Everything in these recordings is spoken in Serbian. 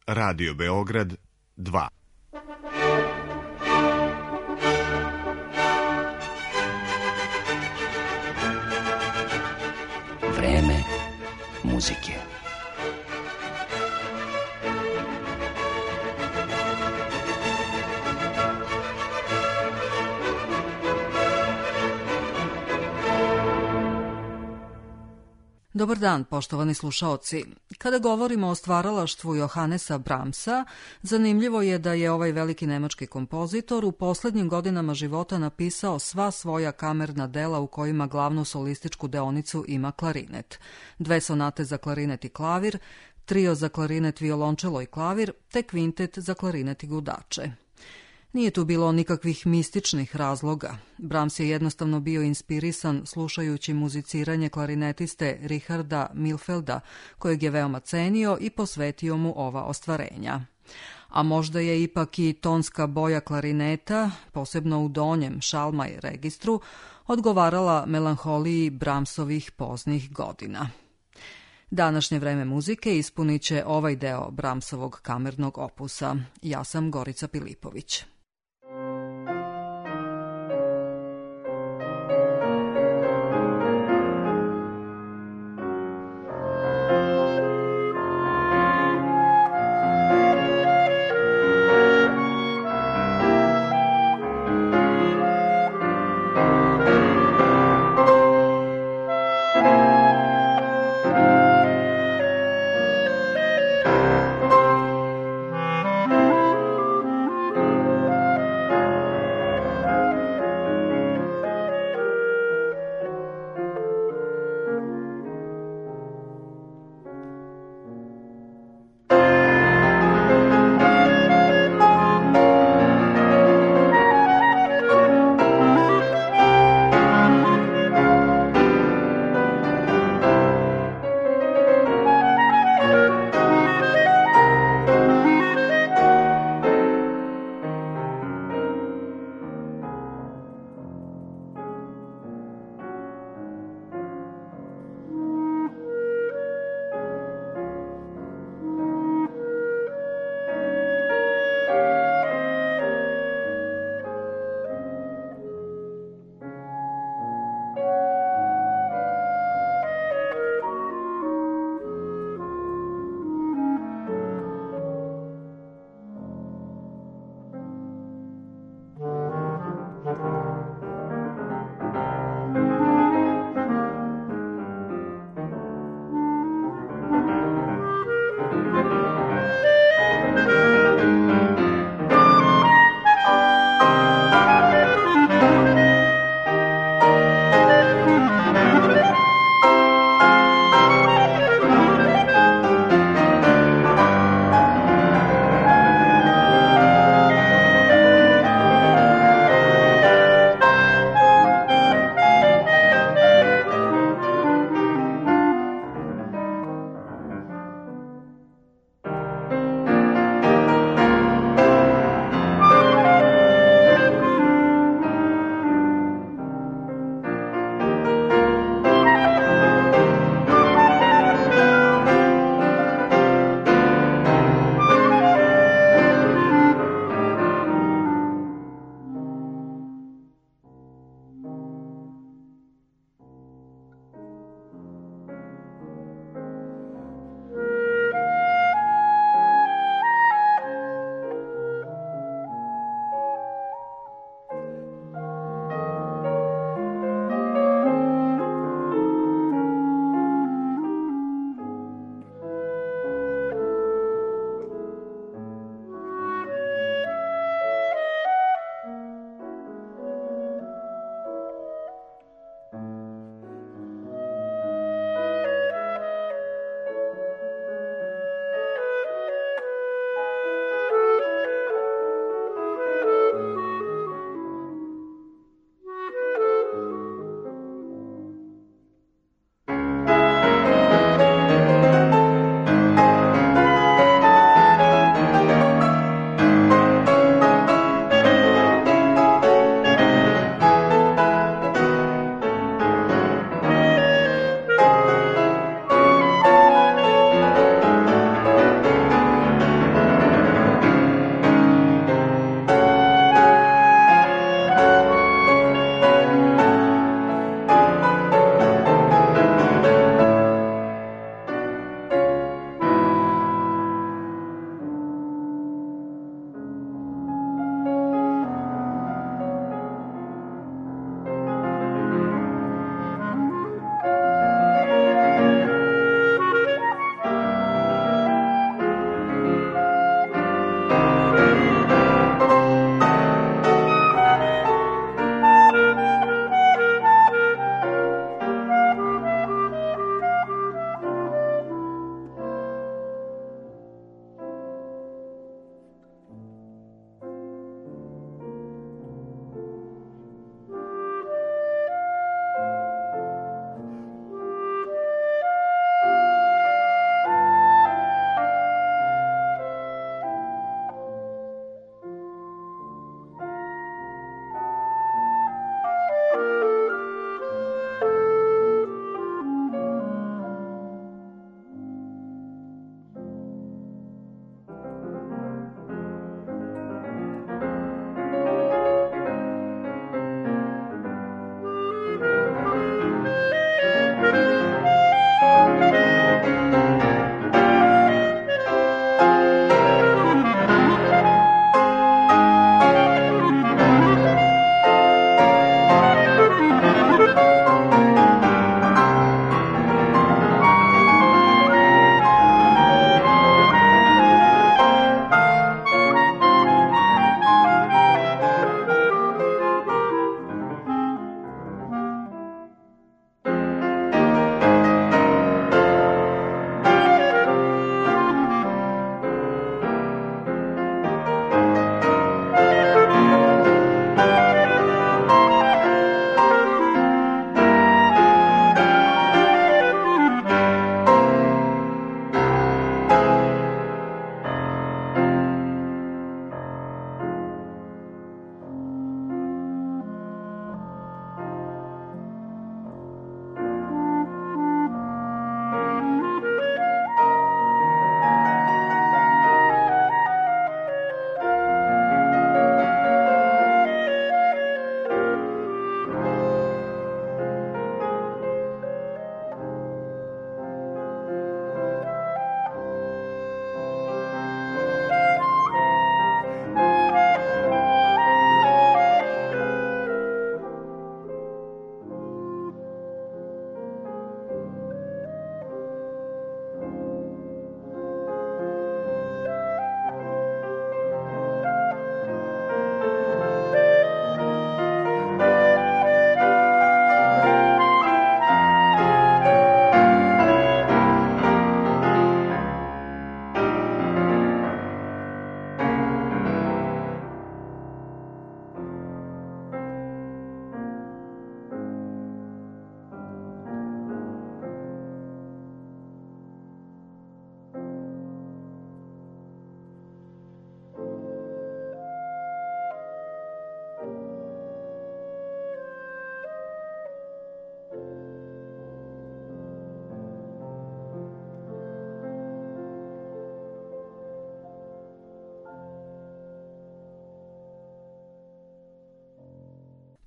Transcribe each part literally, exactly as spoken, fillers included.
Radio Beograd dva. Vreme muzike. Dobar dan, poštovani slušaoci. Kada govorimo o stvaralaštvu Johannesa Brahmsa, zanimljivo je da je ovaj veliki nemački kompozitor u poslednjim godinama života napisao sva svoja kamerna dela u kojima glavnu solističku deonicu ima klarinet. Dve sonate za klarinet i klavir, trio za klarinet, violončelo i klavir, te kvintet za klarinet i gudače. Nije tu bilo nikakvih mističnih razloga. Brahms je jednostavno bio inspirisan slušajući muziciranje klarinetiste Richarda Milfelda, kojeg je veoma cenio i posvetio mu ova ostvarenja. A možda je ipak i tonska boja klarineta, posebno u donjem šalmaj registru, odgovarala melanholiji Brahmsovih poznih godina. Današnje vreme muzike ispunit će ovaj deo Brahmsovog kamernog opusa. Ja sam Gorica Pilipović.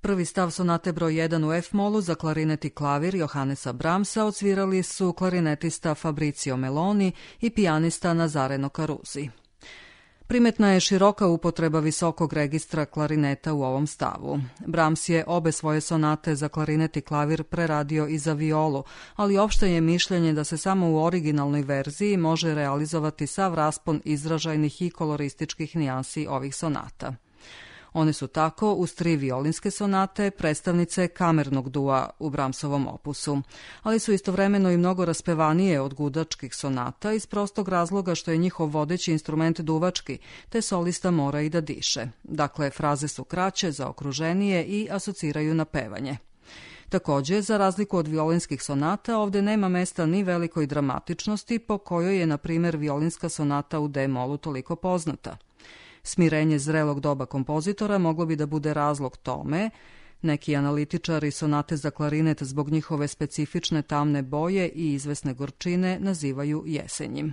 Prvi stav sonate broj jedan u F-molu za klarinet i klavir Johannesa Brahmsa odsvirali su klarinetista Fabrizio Meloni i pijanista Nazareno Carusi. Primetna je široka upotreba visokog registra klarineta u ovom stavu. Brahms je obe svoje sonate za klarinet i klavir preradio i za violu, ali opšte je mišljenje da se samo u originalnoj verziji može realizovati sav raspon izražajnih i kolorističkih nijansi ovih sonata. One su tako, uz tri violinske sonate, predstavnice kamernog dua u Brahmsovom opusu, ali su istovremeno i mnogo raspevanije od gudačkih sonata iz prostog razloga što je njihov vodeći instrument duvački, te solista mora i da diše. Dakle, fraze su kraće, zaokruženije i asociraju na pevanje. Takođe, za razliku od violinskih sonata, ovde nema mesta ni velikoj dramatičnosti po kojoj je, na primer, violinska sonata u D-molu toliko poznata. Smirenje zrelog doba kompozitora moglo bi da bude razlog tome. Neki analitičari sonate za klarinet zbog njihove specifične tamne boje i izvesne gorčine nazivaju jesenjim.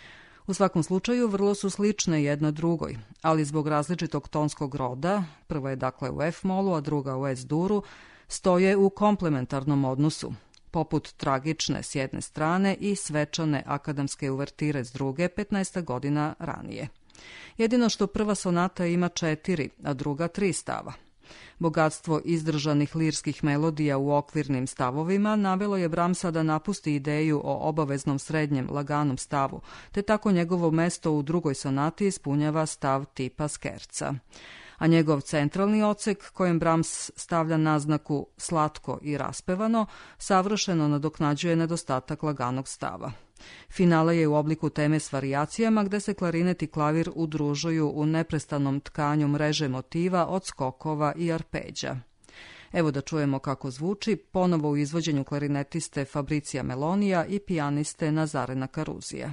U svakom slučaju vrlo su slične jedna drugoj, ali zbog različitog tonskog roda, prva je dakle u F-molu, a druga u S-duru, stoje u komplementarnom odnosu, poput tragične s jedne strane i svečane akademske uvertire s druge petnaest godina ranije. Jedino što prva sonata ima četiri, a druga tri stava. Bogatstvo izdržanih lirskih melodija u okvirnim stavovima navelo je Brahmsa da napusti ideju o obaveznom srednjem laganom stavu, te tako njegovo mesto u drugoj sonati ispunjava stav tipa skerca. A njegov centralni odsek, kojem Brahms stavlja naznaku slatko i raspevano, savršeno nadoknađuje nedostatak laganog stava. Finale je u obliku teme s varijacijama gde se klarinet i klavir udružuju u neprestanom tkanju mreže motiva od skokova i arpeđa. Evo da čujemo kako zvuči, ponovo u izvođenju klarinetiste Fabricija Melonija i pijaniste Nazarena Carusija.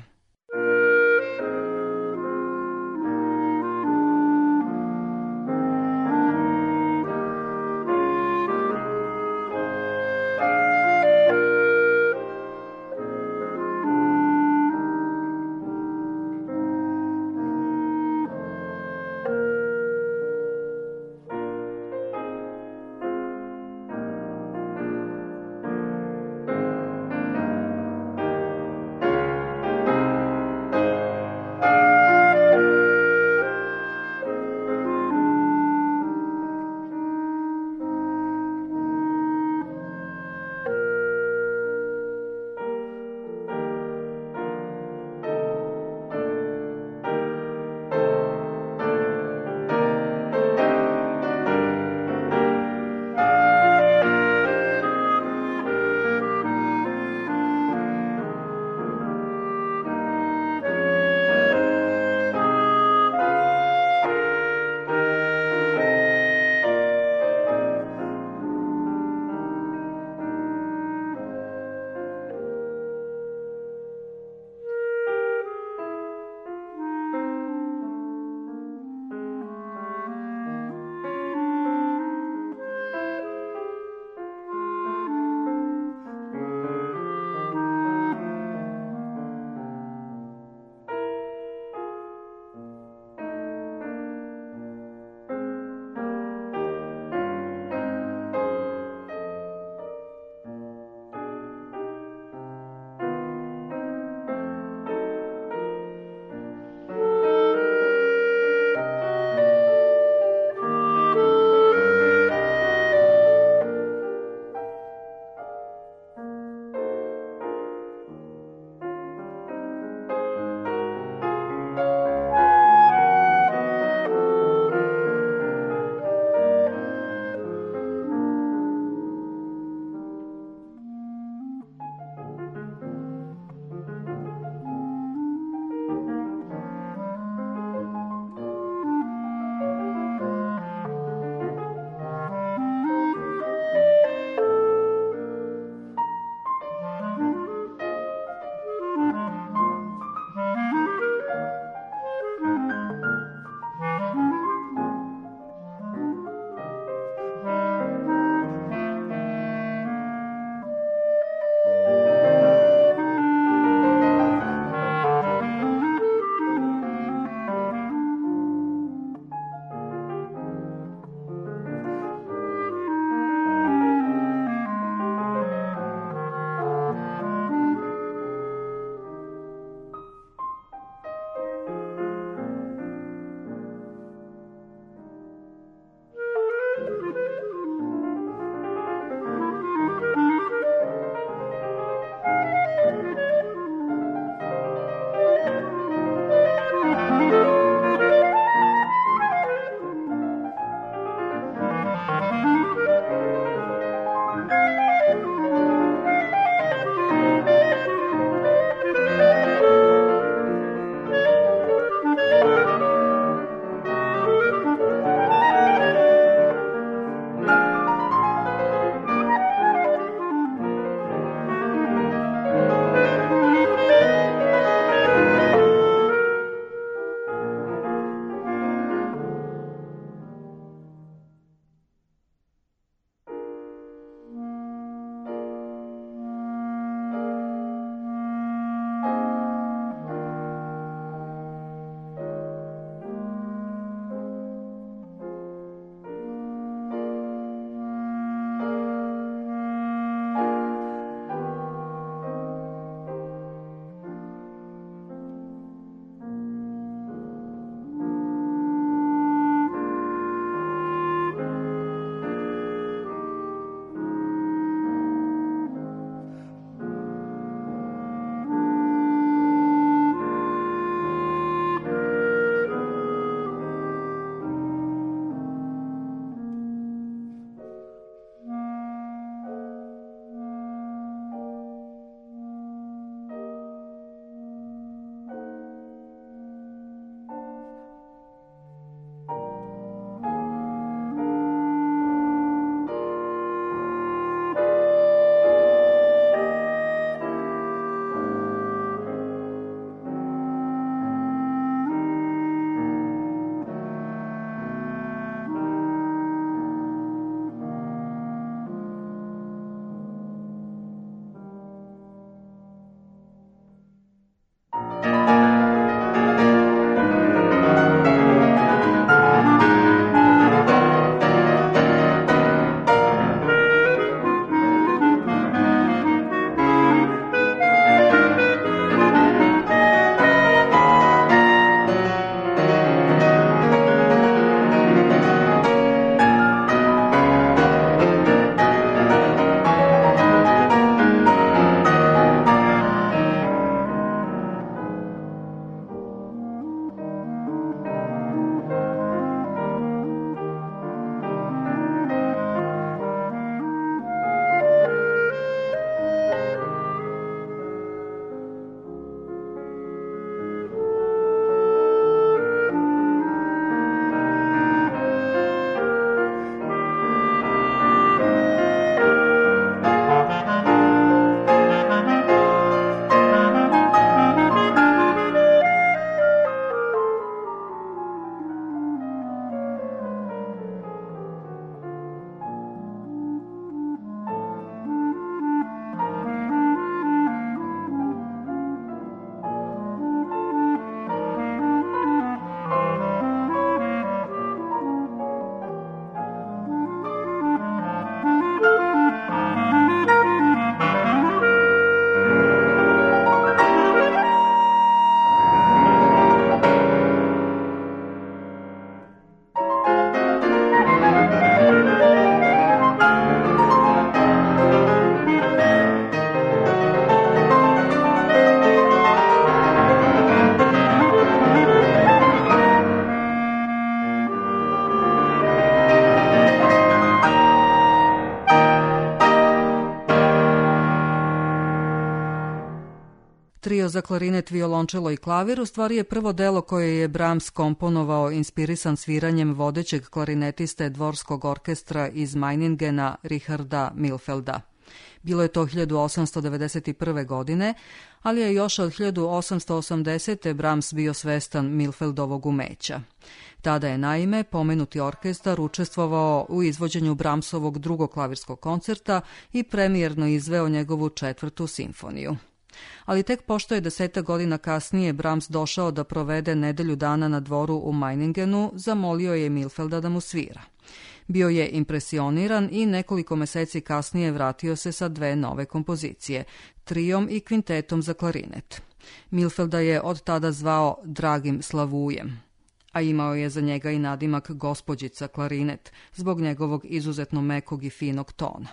za klarinet, violončelo i klavir u stvari je prvo delo koje je Brahms komponovao inspirisan sviranjem vodećeg klarinetiste dvorskog orkestra iz Meiningena Richarda Milfelda. Bilo je to hiljadu osamsto devedeset prve. godine, ali je još od hiljadu osamsto osamdesete. Brahms bio svestan Milfeldovog umeća. Tada je naime pomenuti orkestar učestvovao u izvođenju Brahmsovog drugog klavirskog koncerta i premijerno izveo njegovu četvrtu simfoniju. Ali tek pošto je desetak godina kasnije Brahms došao da provede nedelju dana na dvoru u Meiningenu, zamolio je Milfelda da mu svira. Bio je impresioniran i nekoliko meseci kasnije vratio se sa dve nove kompozicije, trijom i kvintetom za klarinet. Milfelda je od tada zvao Dragim Slavujem, a imao je za njega i nadimak Gospođica klarinet, zbog njegovog izuzetno mekog i finog tona.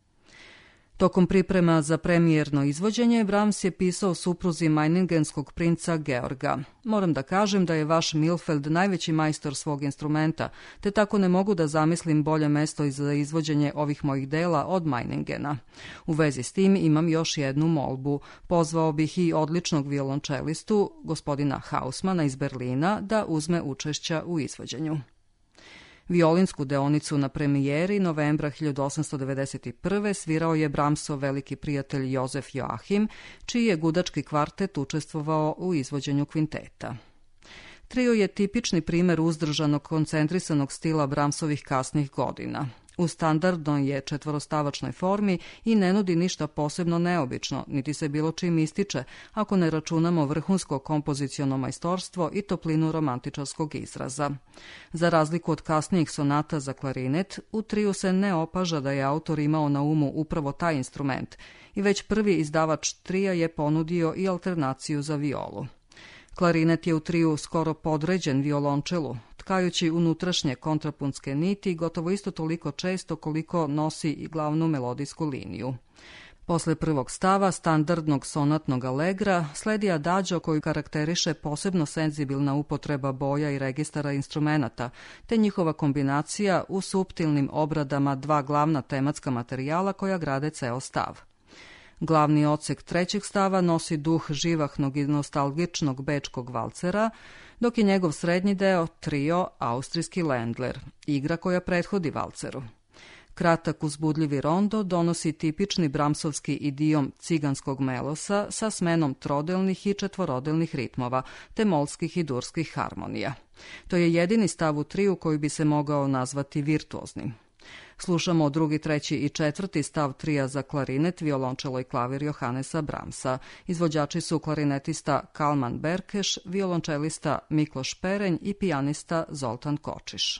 Tokom priprema za premijerno izvođenje, Brahms je pisao supruzi Meiningenskog princa Georga: "Moram da kažem da je vaš Milfeld najveći majstor svog instrumenta, te tako ne mogu da zamislim bolje mesto za izvođenje ovih mojih dela od Meiningena. U vezi s tim imam još jednu molbu. Pozvao bih i odličnog violončelistu, gospodina Hausmana iz Berlina, da uzme učešća u izvođenju." Violinsku deonicu na premijeri novembra hiljadu osamsto devedeset prve. svirao je Brahmsov veliki prijatelj Jozef Joachim, čiji je gudački kvartet učestvovao u izvođenju kvinteta. Trio je tipični primer uzdržanog koncentrisanog stila Brahmsovih kasnih godina. U standardnoj je četvorostavačnoj formi i ne nudi ništa posebno neobično, niti se bilo čim ističe, ako ne računamo vrhunsko kompoziciono majstorstvo i toplinu romantičarskog izraza. Za razliku od kasnijih sonata za klarinet, u triju se ne opaža da je autor imao na umu upravo taj instrument i već prvi izdavač trija je ponudio i alternaciju za violu. Klarinet je u triju skoro podređen violončelu, tkajući unutrašnje kontrapunske niti gotovo isto toliko često koliko nosi i glavnu melodijsku liniju. Posle prvog stava standardnog sonatnog alegra sledi adagio koju karakteriše posebno senzibilna upotreba boja i registara instrumenata, te njihova kombinacija u suptilnim obradama dva glavna tematska materijala koja grade ceo stav. Glavni odsek trećeg stava nosi duh živahnog i nostalgičnog bečkog valcera, dok je njegov srednji deo trio austrijski Ländler, igra koja prethodi valceru. Kratak uzbudljivi rondo donosi tipični Brahmsovski idiom ciganskog melosa sa smenom trodelnih i četvorodelnih ritmova, te molskih i durskih harmonija. To je jedini stav u triju koji bi se mogao nazvati virtuoznim. Slušamo drugi, treći i četvrti stav trija za klarinet, violončelo i klavir Johannesa Brahmsa. Izvođači su klarinetista Kalman Berkeš, violončelista Mikloš Perenj i pijanista Zoltan Kočiš.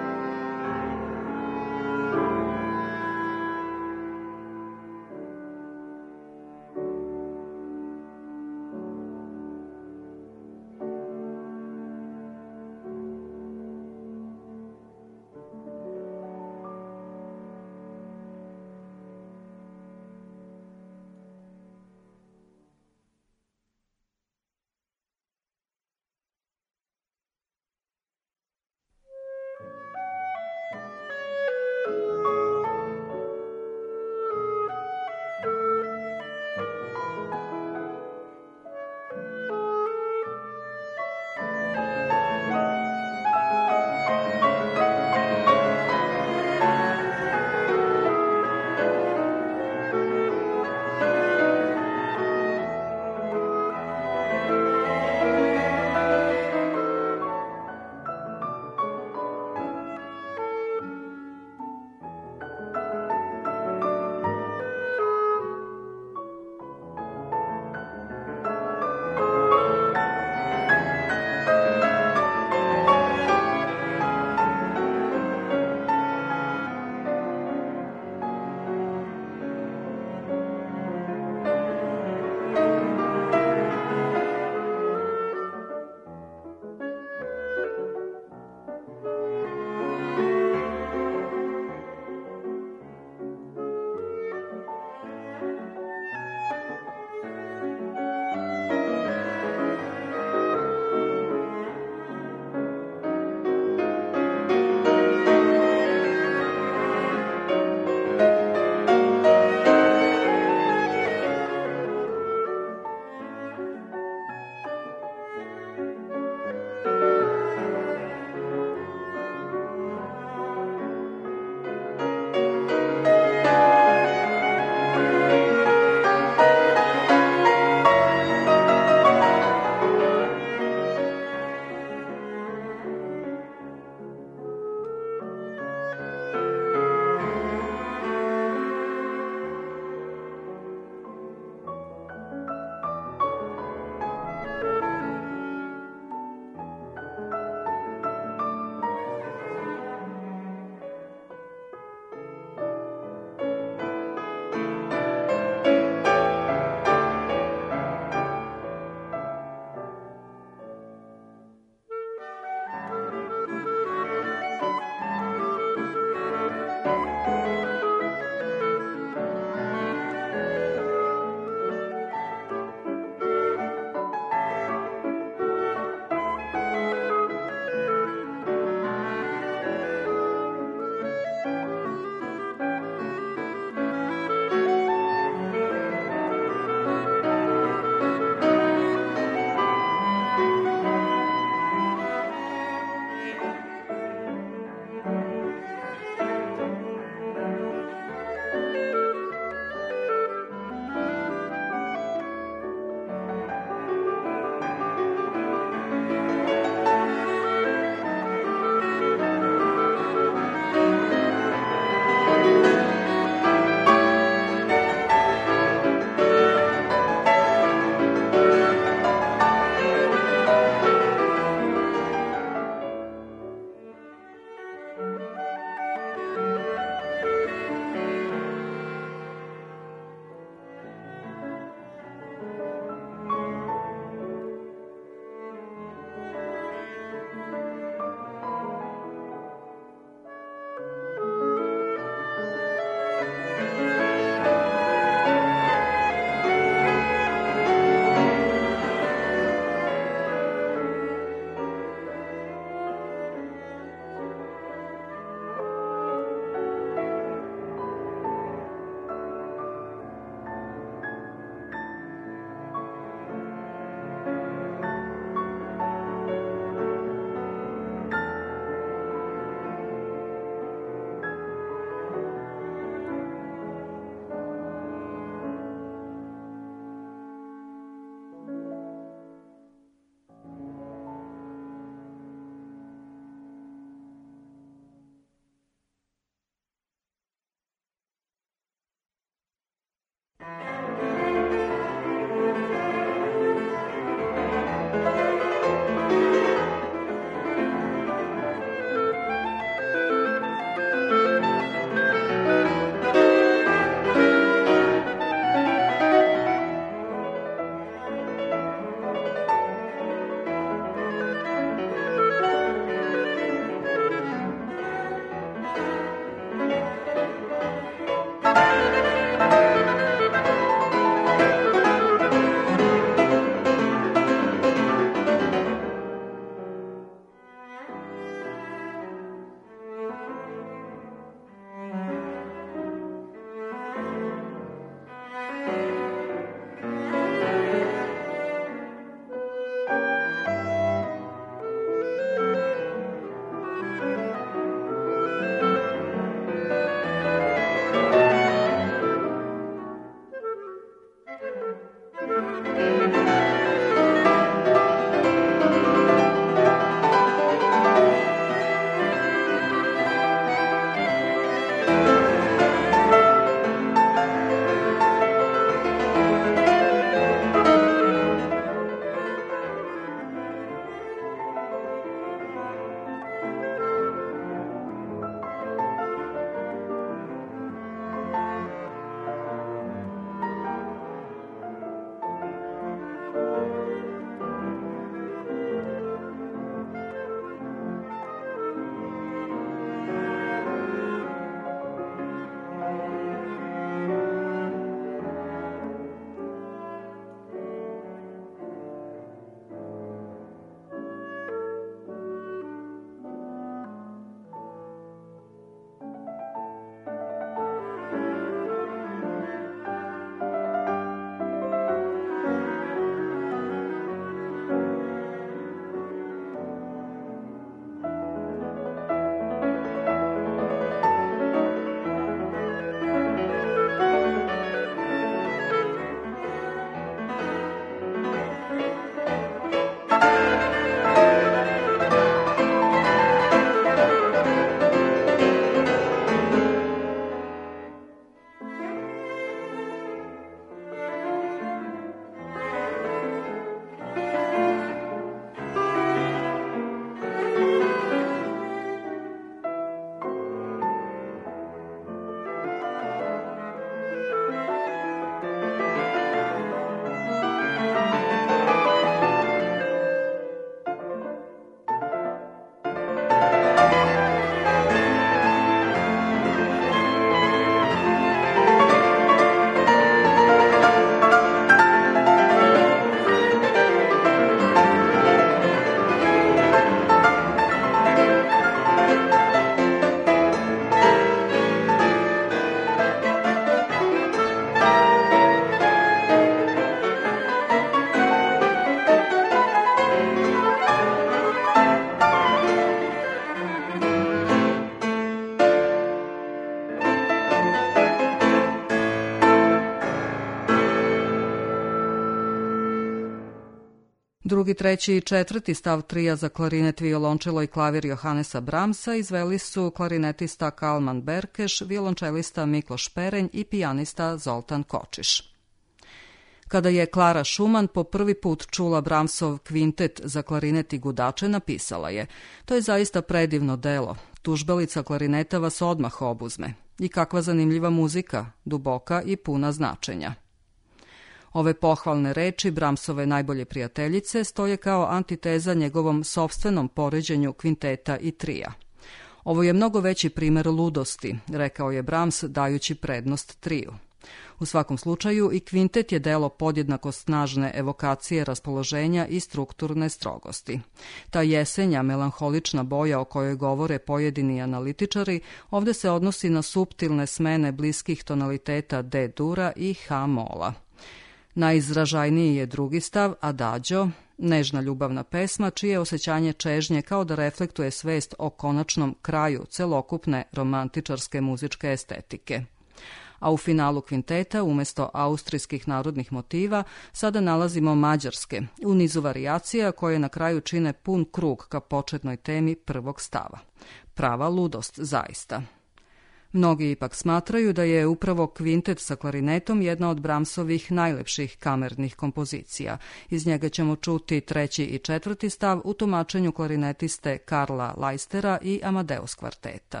Drugi, treći i četvrti stav trija za klarinet, violončelo i klavir Johannesa Brahmsa izveli su klarinetista Kalman Berkeš, violončelista Mikloš Perenj i pijanista Zoltan Kočiš. Kada je Klara Schumann po prvi put čula Brahmsov kvintet za klarinet i gudače, napisala je: "To je zaista predivno delo. Tužbelica klarineta vas odmah obuzme. I kakva zanimljiva muzika, duboka i puna značenja." Ove pohvalne reči Brahmsove najbolje prijateljice stoje kao antiteza njegovom sopstvenom poređenju kvinteta i trija. "Ovo je mnogo veći primer ludosti", rekao je Brahms dajući prednost triju. U svakom slučaju i kvintet je delo podjednako snažne evokacije raspoloženja i strukturne strogosti. Ta jesenja, melanholična boja o kojoj govore pojedini analitičari ovde se odnosi na suptilne smene bliskih tonaliteta D dura i H mola. Najizražajniji je drugi stav, Adagio, nežna ljubavna pesma čije osjećanje čežnje kao da reflektuje svest o konačnom kraju celokupne romantičarske muzičke estetike. A u finalu kvinteta, umesto austrijskih narodnih motiva, sada nalazimo mađarske, u nizu varijacija koje na kraju čine pun krug ka početnoj temi prvog stava. Prava ludost, zaista. Mnogi ipak smatraju da je upravo kvintet sa klarinetom jedna od Brahmsovih najlepših kamernih kompozicija. Iz njega ćemo čuti treći i četvrti stav u tumačenju klarinetiste Karla Leistera i Amadeus kvarteta.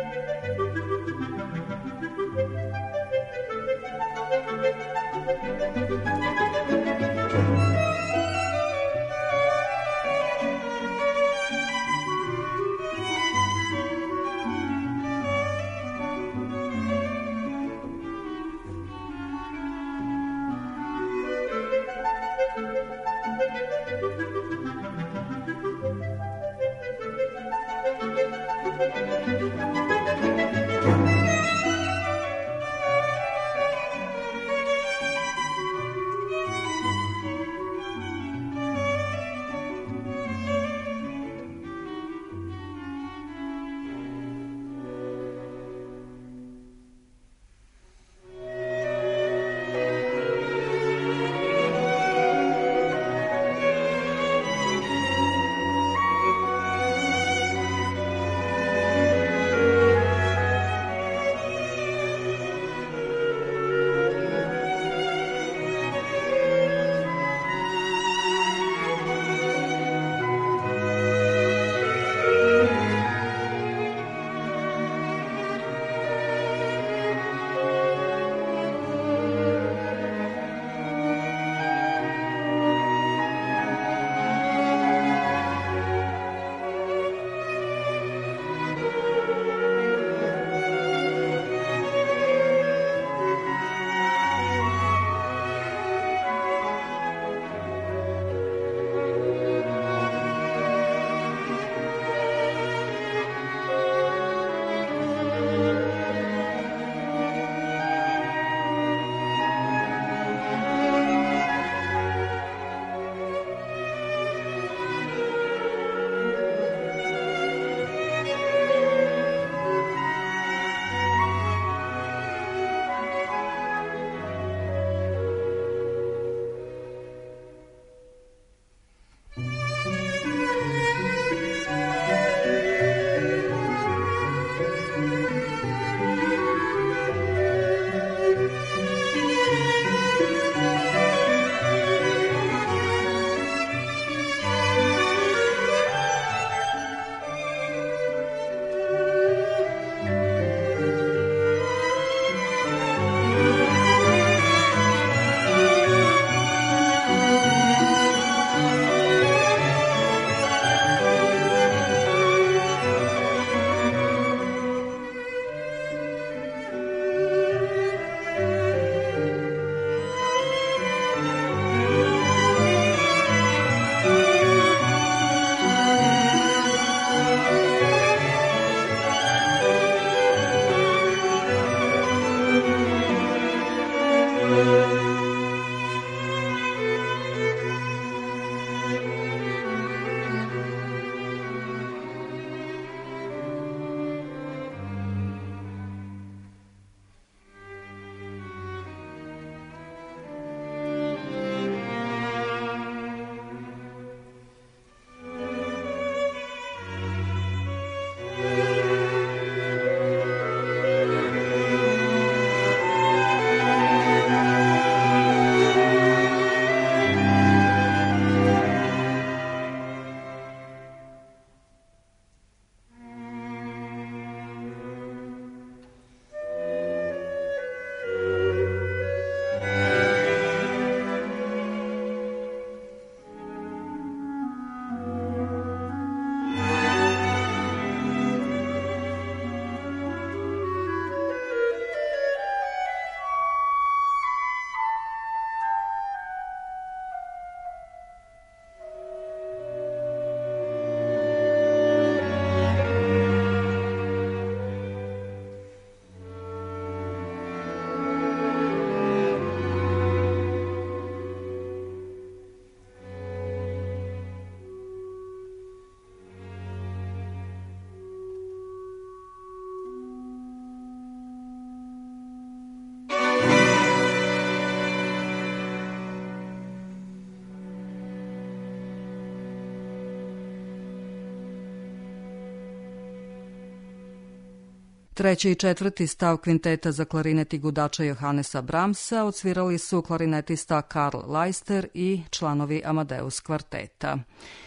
Treći i četvrti stav kvinteta za klarinet i gudača Johannesa Brahmsa odsvirali su klarinetista Karl Leister i članovi Amadeus kvarteta.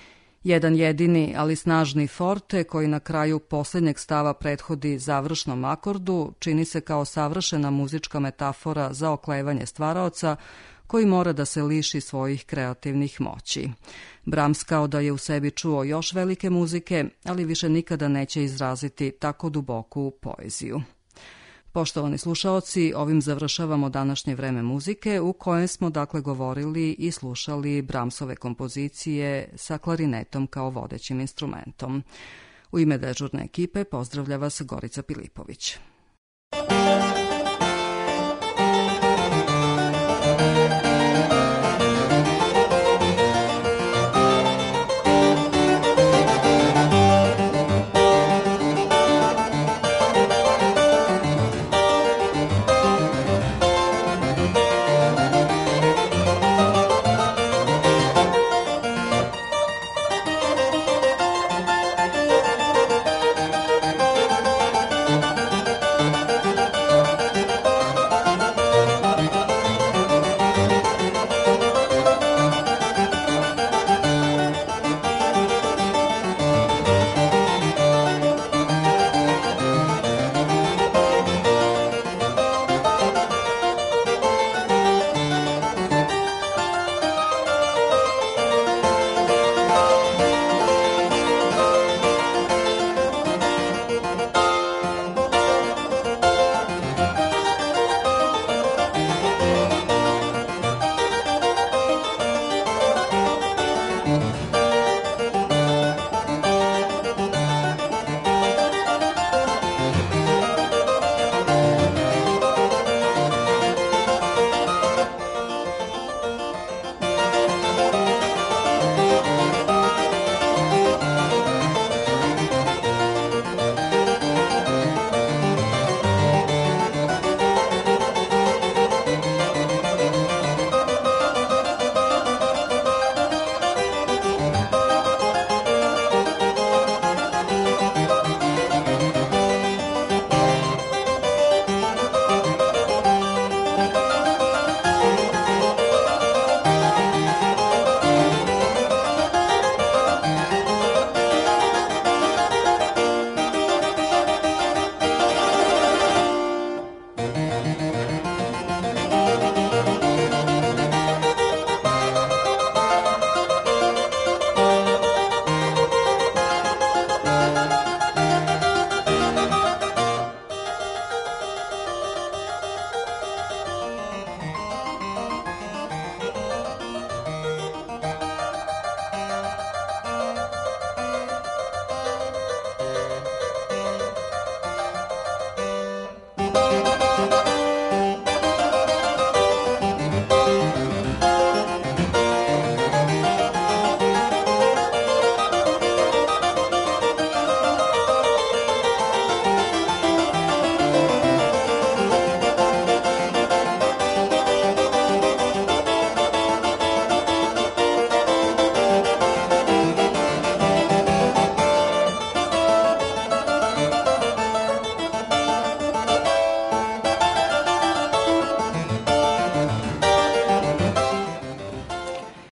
Jedan jedini, ali snažni forte koji na kraju posljednjeg stava prethodi završnom akordu čini se kao savršena muzička metafora za oklevanje stvaraoca koji mora da se liši svojih kreativnih moći. Brahms kao da je u sebi čuo još velike muzike, ali više nikada neće izraziti tako duboku poeziju. Poštovani slušaoci, ovim završavamo današnje vreme muzike u kojem smo dakle govorili i slušali Brahmsove kompozicije sa klarinetom kao vodećim instrumentom. U ime dežurne ekipe pozdravlja vas Gorica Pilipović.